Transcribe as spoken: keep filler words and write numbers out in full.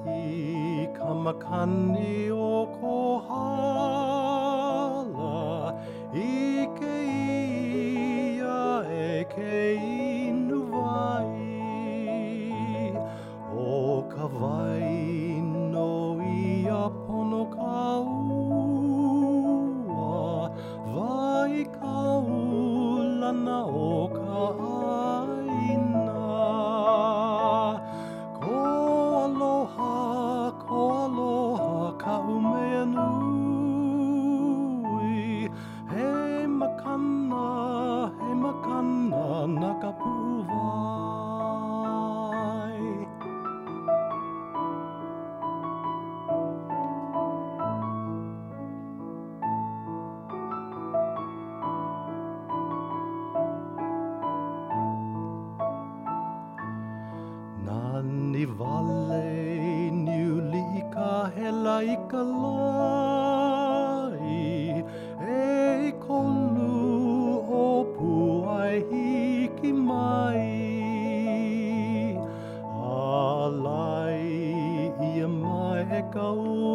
I ka makani o Kohala I ke ia e ke inu vai O ka vai no ia pono ka ua Vai ka ulana o ka aina Ko aloha, ko aloha ka umea nui He makana, he makana na ka pu'uwai Nani wale niuli I ka hela I ka lai E kolu o puai hiki mai A lai ia mai e ka